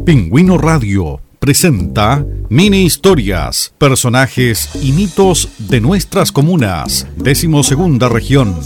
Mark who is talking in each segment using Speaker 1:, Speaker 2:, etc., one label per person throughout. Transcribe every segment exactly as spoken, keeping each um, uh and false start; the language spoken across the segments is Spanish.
Speaker 1: Pingüino Radio presenta Mini Historias, personajes y mitos de nuestras comunas, decimosegunda región.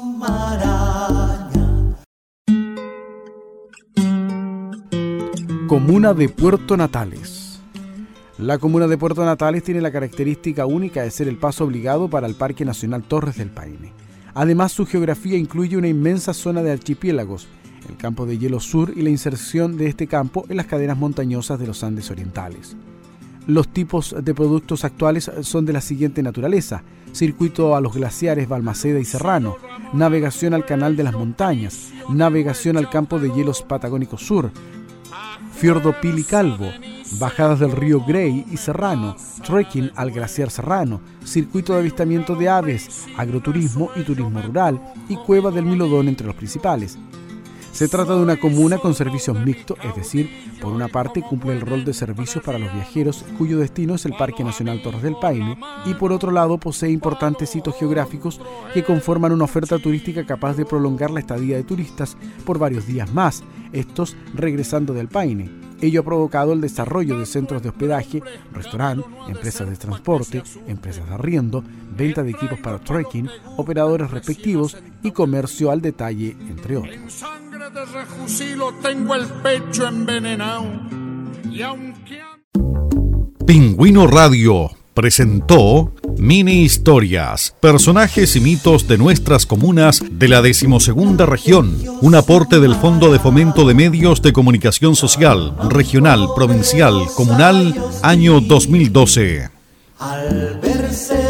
Speaker 2: Comuna de Puerto Natales. La comuna de Puerto Natales tiene la característica única de ser el paso obligado para el Parque Nacional Torres del Paine. Además, su geografía incluye una inmensa zona de archipiélagos, el campo de hielo sur y la inserción de este campo en las cadenas montañosas de los Andes orientales. Los tipos de productos actuales son de la siguiente naturaleza: circuito a los glaciares Balmaceda y Serrano, navegación al Canal de las Montañas, navegación al campo de hielos Patagónico Sur, Fiordo Pili Calvo, bajadas del río Grey y Serrano, trekking al glaciar Serrano, circuito de avistamiento de aves, agroturismo y turismo rural, y cueva del Milodón entre los principales. Se trata de una comuna con servicios mixtos, es decir, por una parte cumple el rol de servicios para los viajeros cuyo destino es el Parque Nacional Torres del Paine, y por otro lado posee importantes hitos geográficos que conforman una oferta turística capaz de prolongar la estadía de turistas por varios días más, estos regresando del Paine. Ello ha provocado el desarrollo de centros de hospedaje, restaurante, empresas de transporte, empresas de arriendo, venta de equipos para trekking, operadores respectivos y comercio al detalle, entre otros.
Speaker 3: De refusilo tengo el pecho envenenado y aunque...
Speaker 1: Pingüino Radio presentó Mini Historias, personajes y mitos de nuestras comunas de la decimosegunda región, un aporte del Fondo de Fomento de Medios de Comunicación Social, Regional, Provincial, Comunal, año dos mil doce.
Speaker 4: Al verse